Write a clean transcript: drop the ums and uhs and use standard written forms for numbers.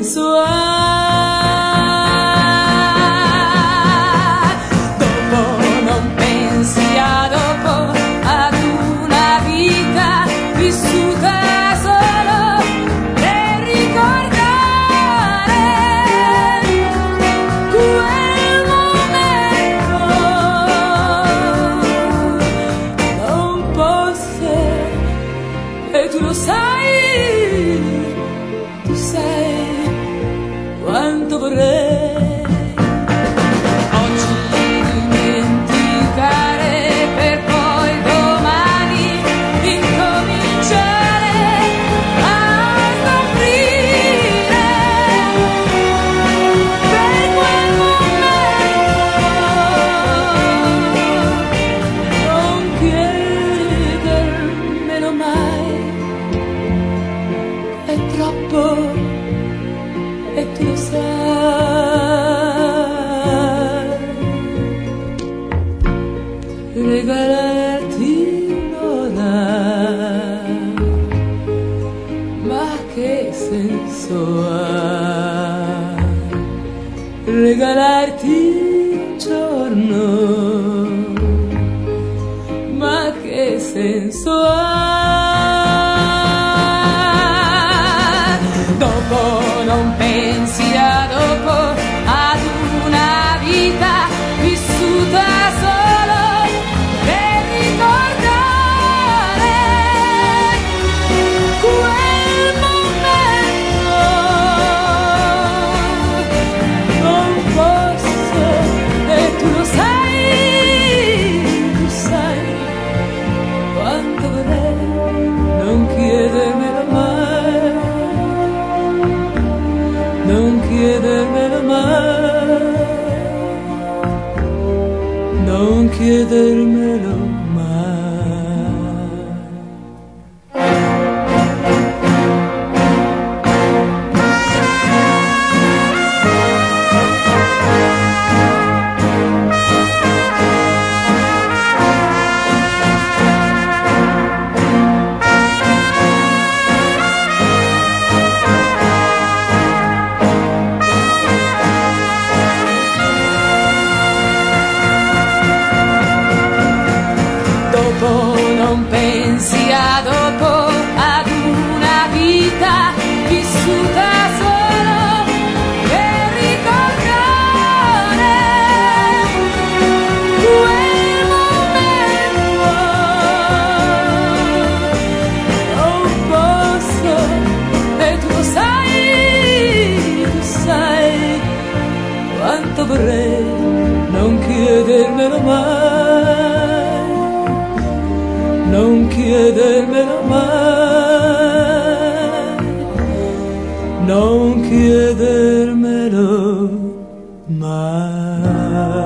senso ha? Dopo non pensi a dopo, ad una vita vissuta solo per ricordare quel momento. Non posso, e tu lo sai, tu sai quanto vorrei oggi dimenticare per poi domani incominciare a soffrire per quel momento. Non chiedermelo mai, è troppo e tu lo sai. Regalarti un'ora, ma che senso ha? Regalarti un giorno, ma che senso ha? Dopo non pensi a dopo, ad una vita vissuta solo per ricordare quel momento. Non posso, e tu lo sai quanto vorrei. Non chiedermelo mai, non chiedermelo mai, non chiedermelo mai. Dopo non pensi a dopo, ad una vita vissuta solo per ricordare quel momento. Non posso, e tu lo sai quanto vorrei. Non chiedermelo mai, non chiedermelo mai, non chiedermelo mai.